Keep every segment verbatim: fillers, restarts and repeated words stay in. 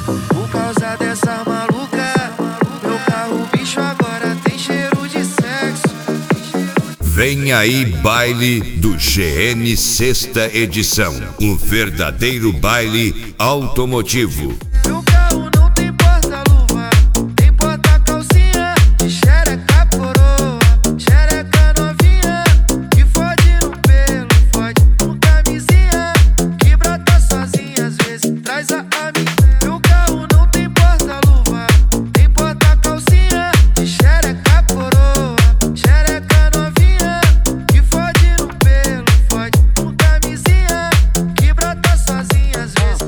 Por causa dessa maluca, meu carro bicho agora tem cheiro de sexo. Vem aí baile do G N sexta edição, um verdadeiro baile automotivo. Meu carro não tem porta-luva, tem porta-calcinha, de xereca coroa, xereca novinha, que fode no pelo, fode com camisinha, que brota sozinha às vezes, traz a amiga. Meu carro não tem porta-luva, tem porta-calcinha, de xereca coroa, xereca novinha, que fode no pelo, fode com camisinha, que brota sozinha às vezes.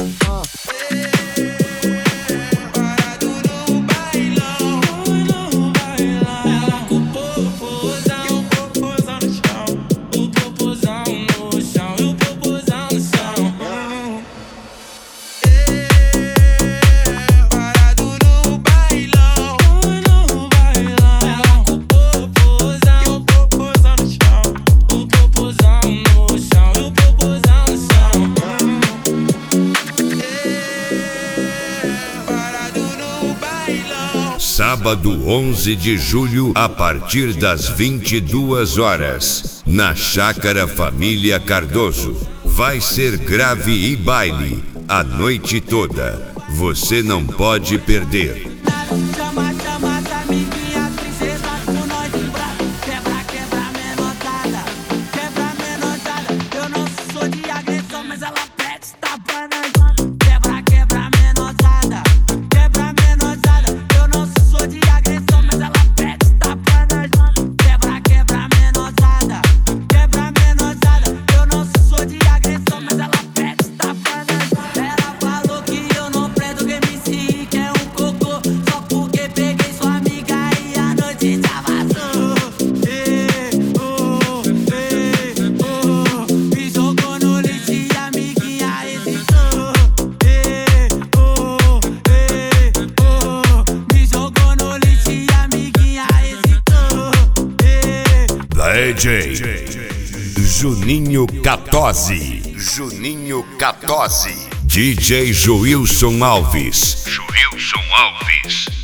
Sábado onze de julho, a partir das vinte e duas horas, na Chácara Família Cardoso. Vai ser grave e baile a noite toda. Você não pode perder. Chama, chama as amiguinhas, princesa, com nós de braço. Quebra, quebra, menosada. Quebra, menosada. Eu não sou de agressão, mas ela pede tapa nas mãos. Quebra, quebra, menosada. Quebra, menosada. Eu não sou de agressão, mas ela pede tapa nas mãos. Quebra, quebra, menosada. Quebra, menosada. Eu não sou de agressão, mas ela pede tapa nas mãos. Ela falou que eu não prendo que M C, que é um cocô. Só porque peguei sua amiga e a noite já vazou. Ei, oh, ei, oh. Me jogou no lixo e a amiguinha hesitou. Ei, oh, ei, oh. Me jogou no lixo e a amiguinha hesitou. Ei. D J Juninho Catozzi. Juninho Catozzi. D J Joilson Alves. Joilson Alves.